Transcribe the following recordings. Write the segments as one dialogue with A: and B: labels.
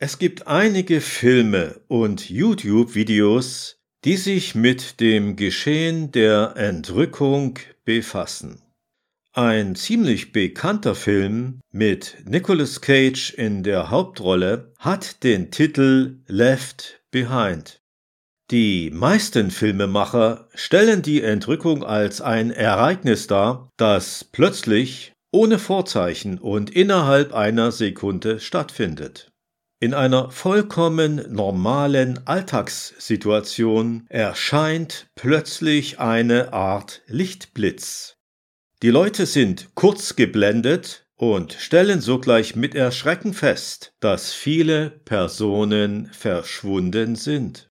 A: Es gibt einige Filme und YouTube-Videos, die sich mit dem Geschehen der Entrückung befassen. Ein ziemlich bekannter Film mit Nicolas Cage in der Hauptrolle hat den Titel Left Behind. Die meisten Filmemacher stellen die Entrückung als ein Ereignis dar, das plötzlich, ohne Vorzeichen und innerhalb einer Sekunde stattfindet. In einer vollkommen normalen Alltagssituation erscheint plötzlich eine Art Lichtblitz. Die Leute sind kurz geblendet und stellen sogleich mit Erschrecken fest, dass viele Personen verschwunden sind.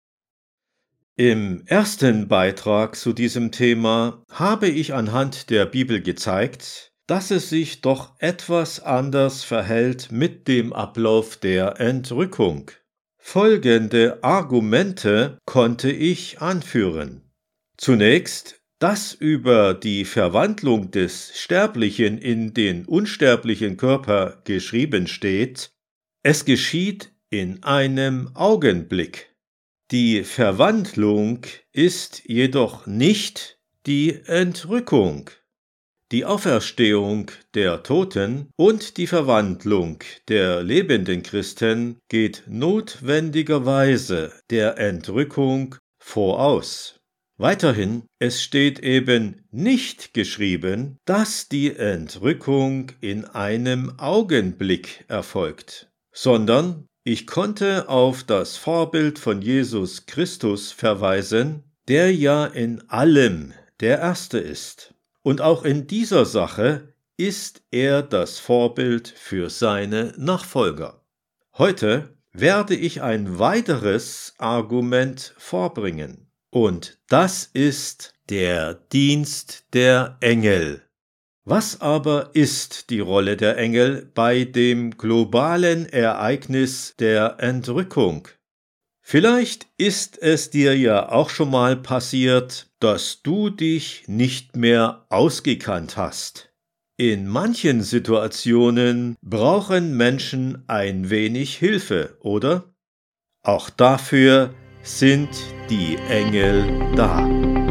A: Im ersten Beitrag zu diesem Thema habe ich anhand der Bibel gezeigt, dass es sich doch etwas anders verhält mit dem Ablauf der Entrückung. Folgende Argumente konnte ich anführen. Zunächst, dass über die Verwandlung des Sterblichen in den unsterblichen Körper geschrieben steht, es geschieht in einem Augenblick. Die Verwandlung ist jedoch nicht die Entrückung. Die Auferstehung der Toten und die Verwandlung der lebenden Christen geht notwendigerweise der Entrückung voraus. Weiterhin, es steht eben nicht geschrieben, dass die Entrückung in einem Augenblick erfolgt, sondern ich konnte auf das Vorbild von Jesus Christus verweisen, der ja in allem der Erste ist. Und auch in dieser Sache ist er das Vorbild für seine Nachfolger. Heute werde ich ein weiteres Argument vorbringen. Und das ist der Dienst der Engel. Was aber ist die Rolle der Engel bei dem globalen Ereignis der Entrückung? Vielleicht ist es dir ja auch schon mal passiert, dass du dich nicht mehr ausgekannt hast. In manchen Situationen brauchen Menschen ein wenig Hilfe, oder? Auch dafür sind die Engel da.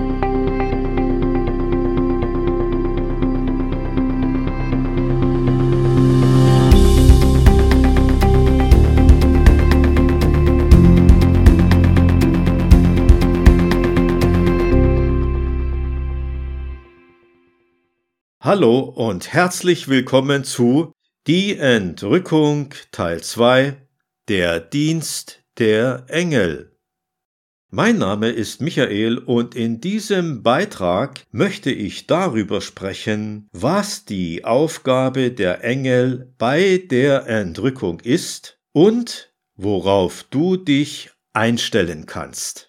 A: Hallo und herzlich willkommen zu Die Entrückung Teil 2, der Dienst der Engel. Mein Name ist Michael und in diesem Beitrag möchte ich darüber sprechen, was die Aufgabe der Engel bei der Entrückung ist und worauf du dich einstellen kannst.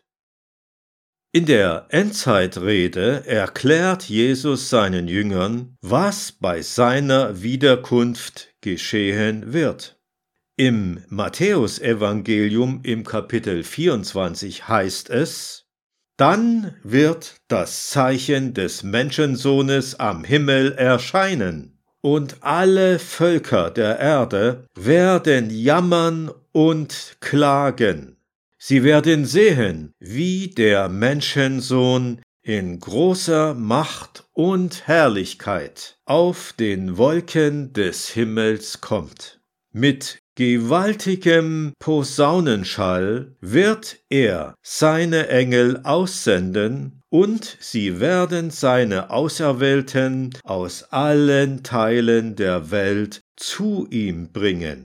A: In der Endzeitrede erklärt Jesus seinen Jüngern, was bei seiner Wiederkunft geschehen wird. Im Matthäusevangelium im Kapitel 24 heißt es: Dann wird das Zeichen des Menschensohnes am Himmel erscheinen, und alle Völker der Erde werden jammern und klagen. Sie werden sehen, wie der Menschensohn in großer Macht und Herrlichkeit auf den Wolken des Himmels kommt. Mit gewaltigem Posaunenschall wird er seine Engel aussenden, und sie werden seine Auserwählten aus allen Teilen der Welt zu ihm bringen.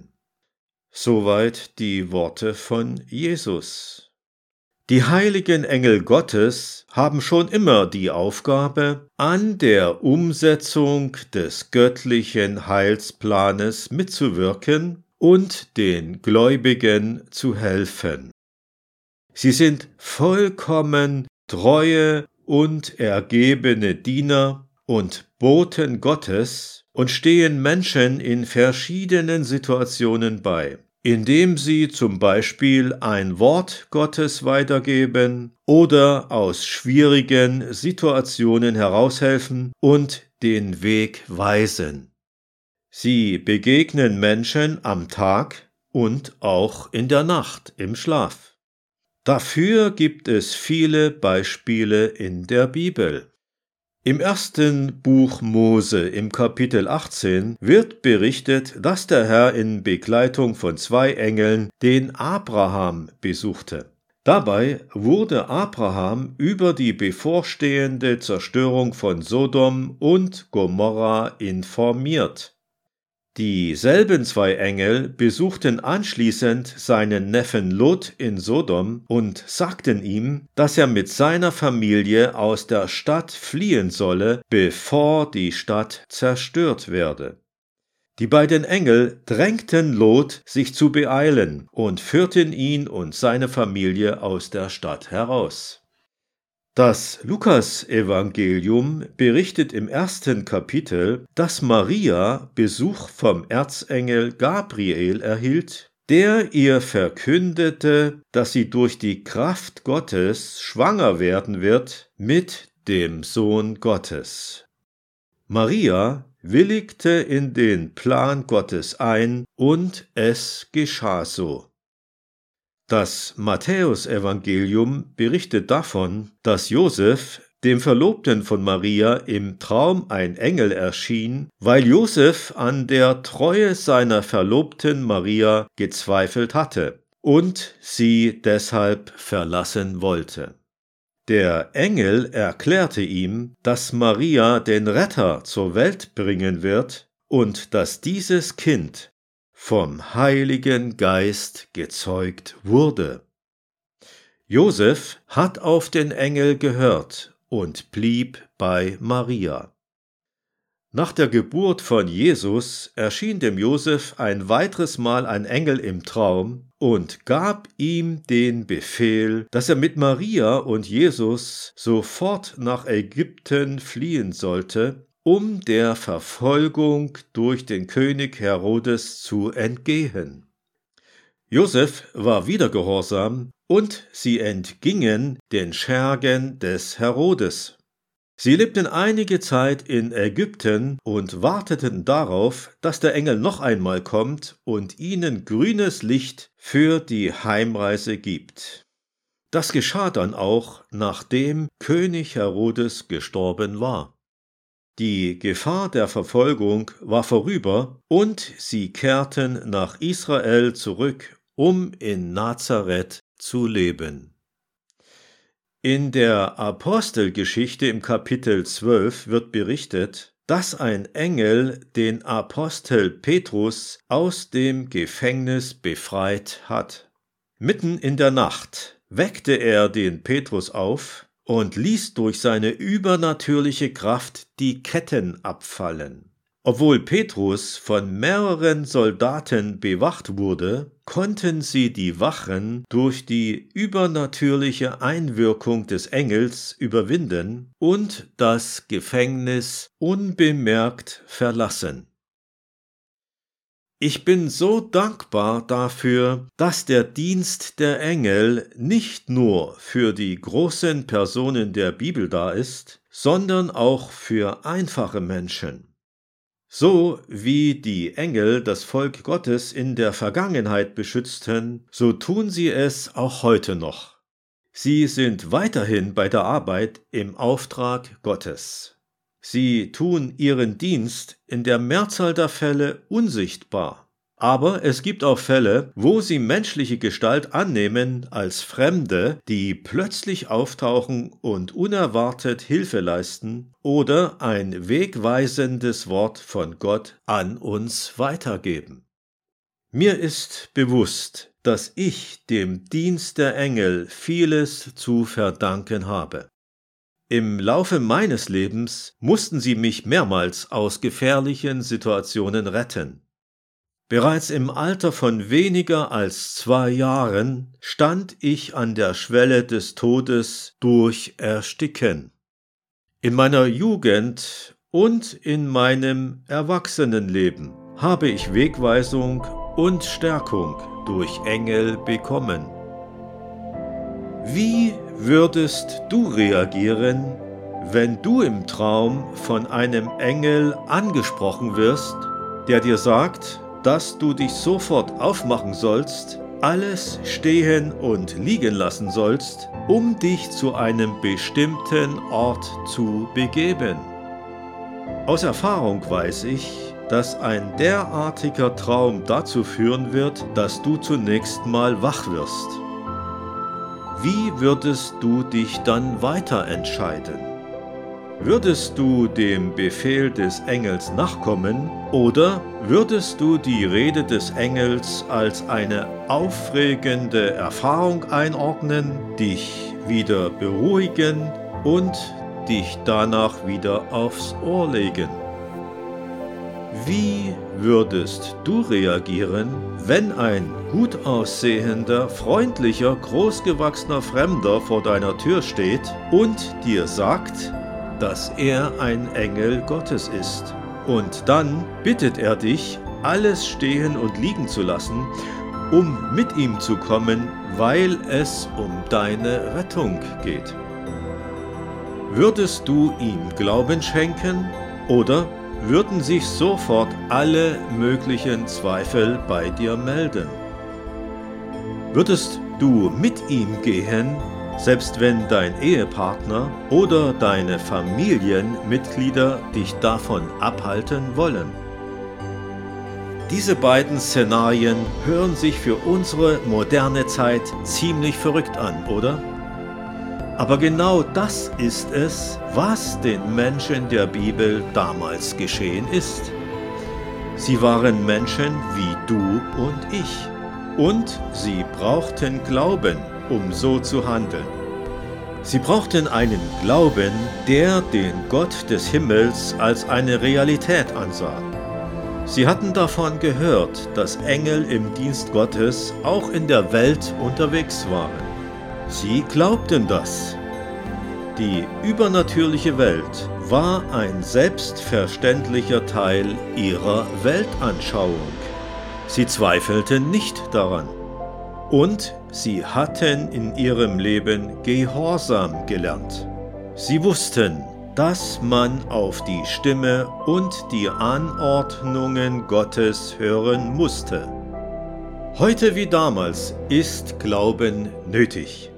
A: Soweit die Worte von Jesus. Die heiligen Engel Gottes haben schon immer die Aufgabe, an der Umsetzung des göttlichen Heilsplanes mitzuwirken und den Gläubigen zu helfen. Sie sind vollkommen treue und ergebene Diener und Boten Gottes und stehen Menschen in verschiedenen Situationen bei, indem sie zum Beispiel ein Wort Gottes weitergeben oder aus schwierigen Situationen heraushelfen und den Weg weisen. Sie begegnen Menschen am Tag und auch in der Nacht im Schlaf. Dafür gibt es viele Beispiele in der Bibel. Im ersten Buch Mose im Kapitel 18 wird berichtet, dass der Herr in Begleitung von 2 Engeln den Abraham besuchte. Dabei wurde Abraham über die bevorstehende Zerstörung von Sodom und Gomorra informiert. Dieselben 2 Engel besuchten anschließend seinen Neffen Lot in Sodom und sagten ihm, dass er mit seiner Familie aus der Stadt fliehen solle, bevor die Stadt zerstört werde. Die beiden Engel drängten Lot, sich zu beeilen, und führten ihn und seine Familie aus der Stadt heraus. Das Lukas-Evangelium berichtet im 1. Kapitel, dass Maria Besuch vom Erzengel Gabriel erhielt, der ihr verkündete, dass sie durch die Kraft Gottes schwanger werden wird mit dem Sohn Gottes. Maria willigte in den Plan Gottes ein und es geschah so. Das Matthäusevangelium berichtet davon, dass Josef, dem Verlobten von Maria, im Traum ein Engel erschien, weil Josef an der Treue seiner Verlobten Maria gezweifelt hatte und sie deshalb verlassen wollte. Der Engel erklärte ihm, dass Maria den Retter zur Welt bringen wird und dass dieses Kind vom Heiligen Geist gezeugt wurde. Josef hat auf den Engel gehört und blieb bei Maria. Nach der Geburt von Jesus erschien dem Josef ein weiteres Mal ein Engel im Traum und gab ihm den Befehl, dass er mit Maria und Jesus sofort nach Ägypten fliehen sollte, um der Verfolgung durch den König Herodes zu entgehen. Josef war wieder gehorsam und sie entgingen den Schergen des Herodes. Sie lebten einige Zeit in Ägypten und warteten darauf, dass der Engel noch einmal kommt und ihnen grünes Licht für die Heimreise gibt. Das geschah dann auch, nachdem König Herodes gestorben war. Die Gefahr der Verfolgung war vorüber und sie kehrten nach Israel zurück, um in Nazareth zu leben. In der Apostelgeschichte im Kapitel 12 wird berichtet, dass ein Engel den Apostel Petrus aus dem Gefängnis befreit hat. Mitten in der Nacht weckte er den Petrus auf und ließ durch seine übernatürliche Kraft die Ketten abfallen. Obwohl Petrus von mehreren Soldaten bewacht wurde, konnten sie die Wachen durch die übernatürliche Einwirkung des Engels überwinden und das Gefängnis unbemerkt verlassen. Ich bin so dankbar dafür, dass der Dienst der Engel nicht nur für die großen Personen der Bibel da ist, sondern auch für einfache Menschen. So wie die Engel das Volk Gottes in der Vergangenheit beschützten, so tun sie es auch heute noch. Sie sind weiterhin bei der Arbeit im Auftrag Gottes. Sie tun ihren Dienst in der Mehrzahl der Fälle unsichtbar. Aber es gibt auch Fälle, wo sie menschliche Gestalt annehmen als Fremde, die plötzlich auftauchen und unerwartet Hilfe leisten oder ein wegweisendes Wort von Gott an uns weitergeben. Mir ist bewusst, dass ich dem Dienst der Engel vieles zu verdanken habe. Im Laufe meines Lebens mussten sie mich mehrmals aus gefährlichen Situationen retten. Bereits im Alter von weniger als 2 Jahren stand ich an der Schwelle des Todes durch Ersticken. In meiner Jugend und in meinem Erwachsenenleben habe ich Wegweisung und Stärkung durch Engel bekommen. Wie würdest du reagieren, wenn du im Traum von einem Engel angesprochen wirst, der dir sagt, dass du dich sofort aufmachen sollst, alles stehen und liegen lassen sollst, um dich zu einem bestimmten Ort zu begeben. Aus Erfahrung weiß ich, dass ein derartiger Traum dazu führen wird, dass du zunächst mal wach wirst. Wie würdest du dich dann weiter entscheiden? Würdest du dem Befehl des Engels nachkommen oder würdest du die Rede des Engels als eine aufregende Erfahrung einordnen, dich wieder beruhigen und dich danach wieder aufs Ohr legen? Wie würdest du reagieren, wenn ein gut aussehender, freundlicher, großgewachsener Fremder vor deiner Tür steht und dir sagt, dass er ein Engel Gottes ist? Und dann bittet er dich, alles stehen und liegen zu lassen, um mit ihm zu kommen, weil es um deine Rettung geht. Würdest du ihm Glauben schenken oder würden sich sofort alle möglichen Zweifel bei dir melden? Würdest du mit ihm gehen, selbst wenn dein Ehepartner oder deine Familienmitglieder dich davon abhalten wollen? Diese beiden Szenarien hören sich für unsere moderne Zeit ziemlich verrückt an, oder? Aber genau das ist es, was den Menschen der Bibel damals geschehen ist. Sie waren Menschen wie du und ich. Und sie brauchten Glauben, um so zu handeln. Sie brauchten einen Glauben, der den Gott des Himmels als eine Realität ansah. Sie hatten davon gehört, dass Engel im Dienst Gottes auch in der Welt unterwegs waren. Sie glaubten das. Die übernatürliche Welt war ein selbstverständlicher Teil ihrer Weltanschauung. Sie zweifelten nicht daran. Und sie hatten in ihrem Leben Gehorsam gelernt. Sie wussten, dass man auf die Stimme und die Anordnungen Gottes hören musste. Heute wie damals ist Glauben nötig.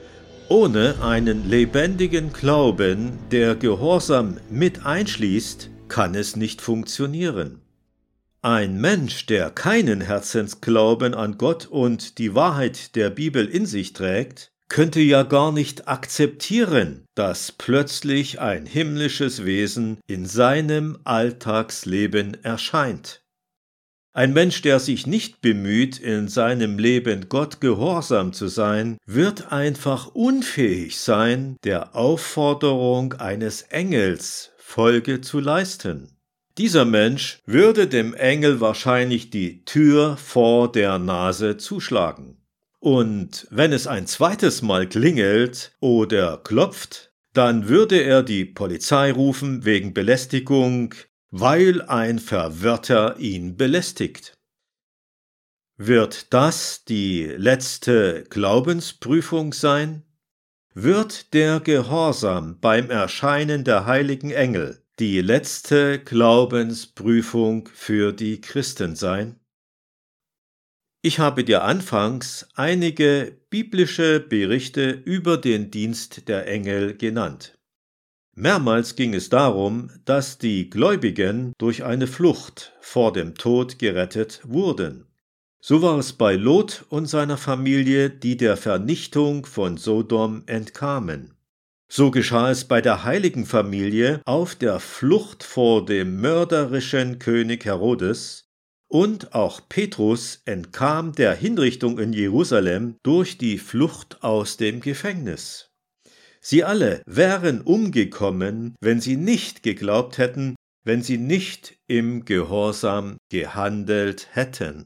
A: Ohne einen lebendigen Glauben, der Gehorsam mit einschließt, kann es nicht funktionieren. Ein Mensch, der keinen Herzensglauben an Gott und die Wahrheit der Bibel in sich trägt, könnte ja gar nicht akzeptieren, dass plötzlich ein himmlisches Wesen in seinem Alltagsleben erscheint. Ein Mensch, der sich nicht bemüht, in seinem Leben Gott gehorsam zu sein, wird einfach unfähig sein, der Aufforderung eines Engels Folge zu leisten. Dieser Mensch würde dem Engel wahrscheinlich die Tür vor der Nase zuschlagen. Und wenn es ein zweites Mal klingelt oder klopft, dann würde er die Polizei rufen wegen Belästigung, weil ein Verwirrter ihn belästigt. Wird das die letzte Glaubensprüfung sein? Wird der Gehorsam beim Erscheinen der heiligen Engel die letzte Glaubensprüfung für die Christen sein? Ich habe dir anfangs einige biblische Berichte über den Dienst der Engel genannt. Mehrmals ging es darum, dass die Gläubigen durch eine Flucht vor dem Tod gerettet wurden. So war es bei Lot und seiner Familie, die der Vernichtung von Sodom entkamen. So geschah es bei der heiligen Familie auf der Flucht vor dem mörderischen König Herodes, und auch Petrus entkam der Hinrichtung in Jerusalem durch die Flucht aus dem Gefängnis. Sie alle wären umgekommen, wenn sie nicht geglaubt hätten, wenn sie nicht im Gehorsam gehandelt hätten.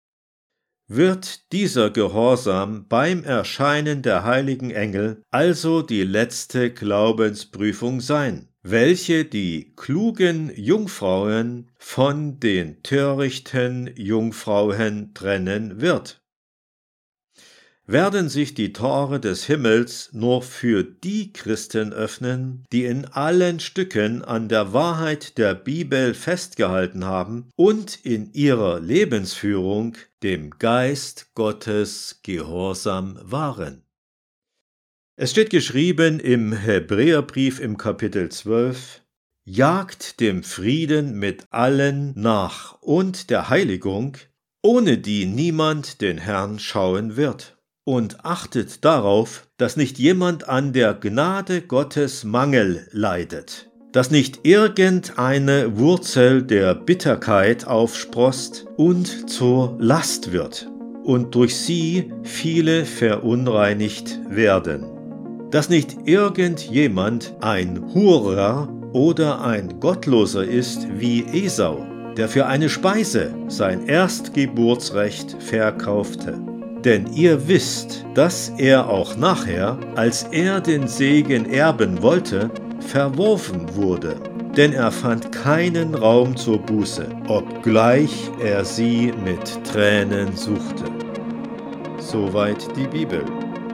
A: Wird dieser Gehorsam beim Erscheinen der heiligen Engel also die letzte Glaubensprüfung sein, welche die klugen Jungfrauen von den törichten Jungfrauen trennen wird? werden sich die Tore des Himmels nur für die Christen öffnen, die in allen Stücken an der Wahrheit der Bibel festgehalten haben und in ihrer Lebensführung dem Geist Gottes gehorsam waren. Es steht geschrieben im Hebräerbrief im Kapitel 12: Jagt dem Frieden mit allen nach und der Heiligung, ohne die niemand den Herrn schauen wird. Und achtet darauf, dass nicht jemand an der Gnade Gottes Mangel leidet, dass nicht irgendeine Wurzel der Bitterkeit aufsproßt und zur Last wird und durch sie viele verunreinigt werden, dass nicht irgendjemand ein Hurer oder ein Gottloser ist wie Esau, der für eine Speise sein Erstgeburtsrecht verkaufte. Denn ihr wisst, dass er auch nachher, als er den Segen erben wollte, verworfen wurde. Denn er fand keinen Raum zur Buße, obgleich er sie mit Tränen suchte. Soweit die Bibel.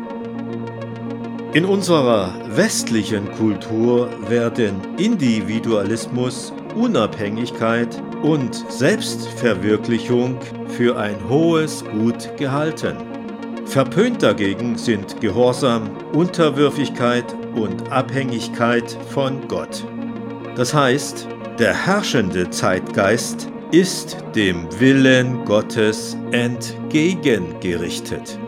A: In unserer westlichen Kultur werden Individualismus, Unabhängigkeit und Selbstverwirklichung für ein hohes Gut gehalten. Verpönt dagegen sind Gehorsam, Unterwürfigkeit und Abhängigkeit von Gott. Das heißt, der herrschende Zeitgeist ist dem Willen Gottes entgegengerichtet.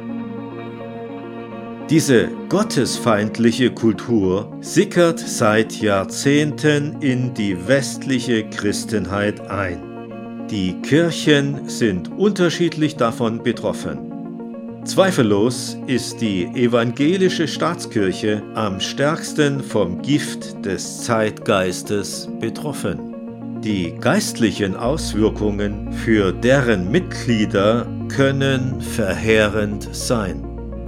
A: Diese gottesfeindliche Kultur sickert seit Jahrzehnten in die westliche Christenheit ein. Die Kirchen sind unterschiedlich davon betroffen. Zweifellos ist die evangelische Staatskirche am stärksten vom Gift des Zeitgeistes betroffen. Die geistlichen Auswirkungen für deren Mitglieder können verheerend sein.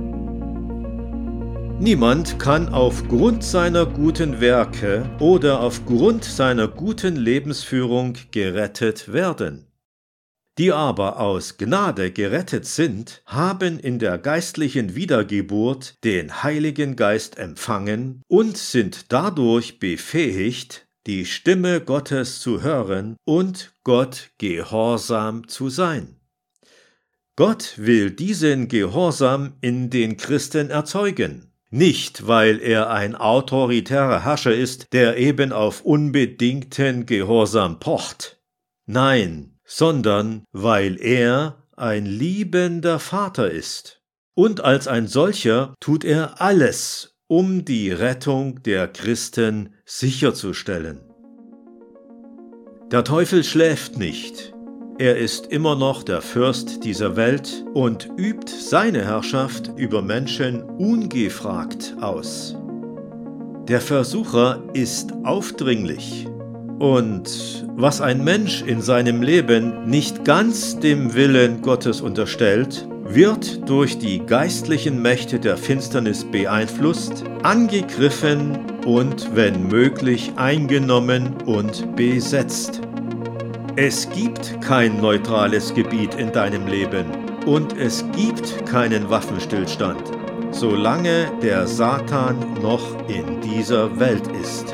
A: Niemand kann aufgrund seiner guten Werke oder aufgrund seiner guten Lebensführung gerettet werden. Die aber aus Gnade gerettet sind, haben in der geistlichen Wiedergeburt den Heiligen Geist empfangen und sind dadurch befähigt, die Stimme Gottes zu hören und Gott gehorsam zu sein. Gott will diesen Gehorsam in den Christen erzeugen. Nicht, weil er ein autoritärer Herrscher ist, der eben auf unbedingten Gehorsam pocht. Nein, sondern weil er ein liebender Vater ist. Und als ein solcher tut er alles, um die Rettung der Christen sicherzustellen. Der Teufel schläft nicht. Er ist immer noch der Fürst dieser Welt und übt seine Herrschaft über Menschen ungefragt aus. Der Versucher ist aufdringlich. Und was ein Mensch in seinem Leben nicht ganz dem Willen Gottes unterstellt, wird durch die geistlichen Mächte der Finsternis beeinflusst, angegriffen und, wenn möglich, eingenommen und besetzt. Es gibt kein neutrales Gebiet in deinem Leben und es gibt keinen Waffenstillstand, solange der Satan noch in dieser Welt ist.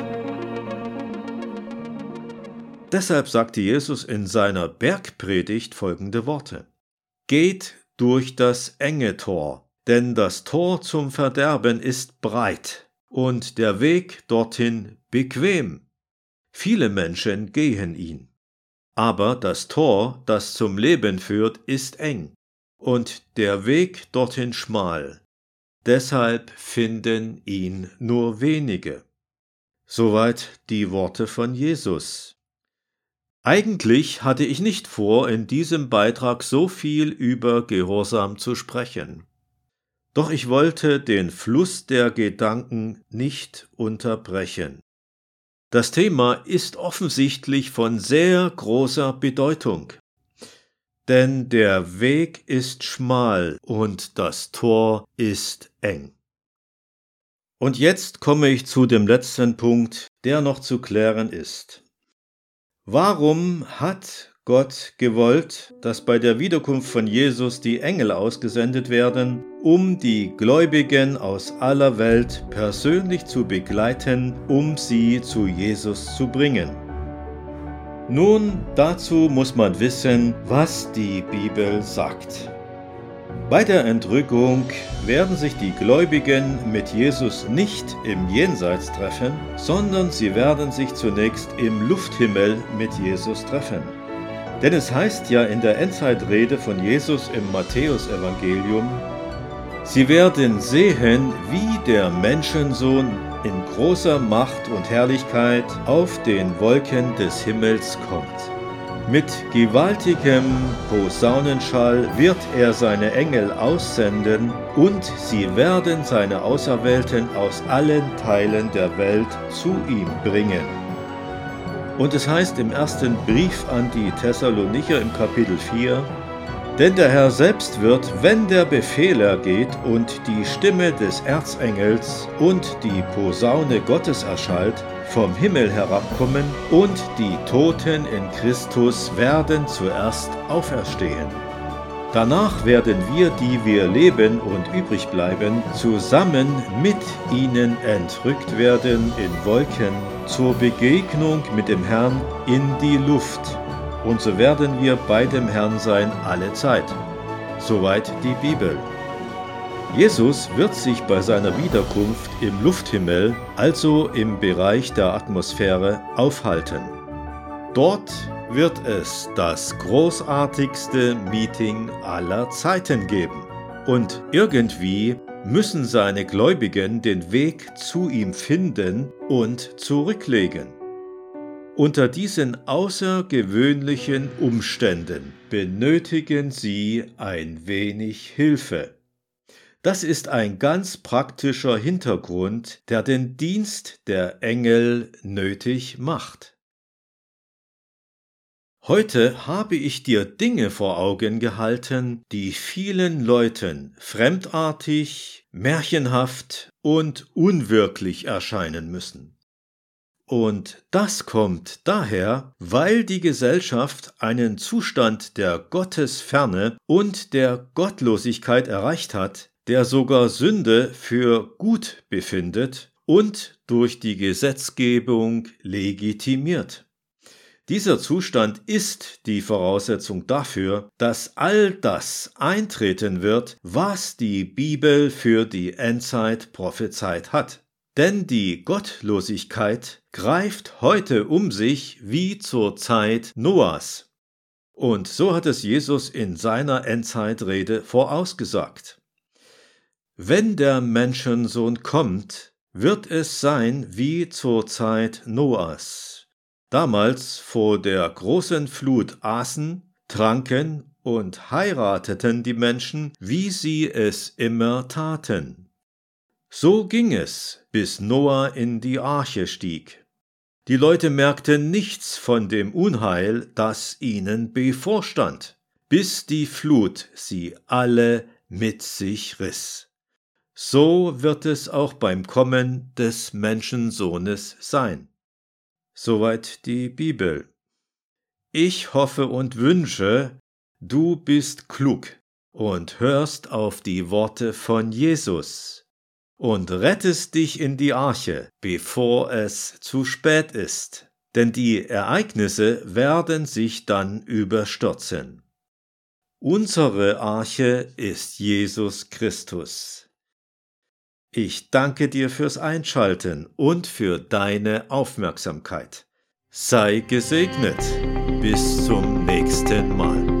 A: Deshalb sagte Jesus in seiner Bergpredigt folgende Worte: Geht durch das enge Tor, denn das Tor zum Verderben ist breit und der Weg dorthin bequem. Viele Menschen gehen ihn. Aber das Tor, das zum Leben führt, ist eng und der Weg dorthin schmal. Deshalb finden ihn nur wenige. Soweit die Worte von Jesus. Eigentlich hatte ich nicht vor, in diesem Beitrag so viel über Gehorsam zu sprechen. Doch ich wollte den Fluss der Gedanken nicht unterbrechen. Das Thema ist offensichtlich von sehr großer Bedeutung, denn der Weg ist schmal und das Tor ist eng. Und jetzt komme ich zu dem letzten Punkt, der noch zu klären ist. Warum hat Gott gewollt, dass bei der Wiederkunft von Jesus die Engel ausgesendet werden, um die Gläubigen aus aller Welt persönlich zu begleiten, um sie zu Jesus zu bringen. Nun, dazu muss man wissen, was die Bibel sagt. Bei der Entrückung werden sich die Gläubigen mit Jesus nicht im Jenseits treffen, sondern sie werden sich zunächst im Lufthimmel mit Jesus treffen. Denn es heißt ja in der Endzeitrede von Jesus im Matthäusevangelium: Sie werden sehen, wie der Menschensohn in großer Macht und Herrlichkeit auf den Wolken des Himmels kommt. Mit gewaltigem Posaunenschall wird er seine Engel aussenden, und sie werden seine Auserwählten aus allen Teilen der Welt zu ihm bringen. Und es heißt im ersten Brief an die Thessalonicher im Kapitel 4: Denn der Herr selbst wird, wenn der Befehl ergeht und die Stimme des Erzengels und die Posaune Gottes erschallt, vom Himmel herabkommen, und die Toten in Christus werden zuerst auferstehen. Danach werden wir, die wir leben und übrig bleiben, zusammen mit ihnen entrückt werden in Wolken zur Begegnung mit dem Herrn in die Luft. Und so werden wir bei dem Herrn sein alle Zeit. Soweit die Bibel. Jesus wird sich bei seiner Wiederkunft im Lufthimmel, also im Bereich der Atmosphäre, aufhalten. Dort wird es das großartigste Meeting aller Zeiten geben. Und irgendwie müssen seine Gläubigen den Weg zu ihm finden und zurücklegen. Unter diesen außergewöhnlichen Umständen benötigen sie ein wenig Hilfe. Das ist ein ganz praktischer Hintergrund, der den Dienst der Engel nötig macht. Heute habe ich dir Dinge vor Augen gehalten, die vielen Leuten fremdartig, märchenhaft und unwirklich erscheinen müssen. Und das kommt daher, weil die Gesellschaft einen Zustand der Gottesferne und der Gottlosigkeit erreicht hat, der sogar Sünde für gut befindet und durch die Gesetzgebung legitimiert. Dieser Zustand ist die Voraussetzung dafür, dass all das eintreten wird, was die Bibel für die Endzeit prophezeit hat. Denn die Gottlosigkeit greift heute um sich wie zur Zeit Noahs. Und so hat es Jesus in seiner Endzeitrede vorausgesagt. Wenn der Menschensohn kommt, wird es sein wie zur Zeit Noahs. Damals vor der großen Flut aßen, tranken und heirateten die Menschen, wie sie es immer taten. So ging es, bis Noah in die Arche stieg. Die Leute merkten nichts von dem Unheil, das ihnen bevorstand, bis die Flut sie alle mit sich riss. So wird es auch beim Kommen des Menschensohnes sein. Soweit die Bibel. Ich hoffe und wünsche, du bist klug und hörst auf die Worte von Jesus und rettest dich in die Arche, bevor es zu spät ist, denn die Ereignisse werden sich dann überstürzen. Unsere Arche ist Jesus Christus. Ich danke dir fürs Einschalten und für deine Aufmerksamkeit. Sei gesegnet. Bis zum nächsten Mal.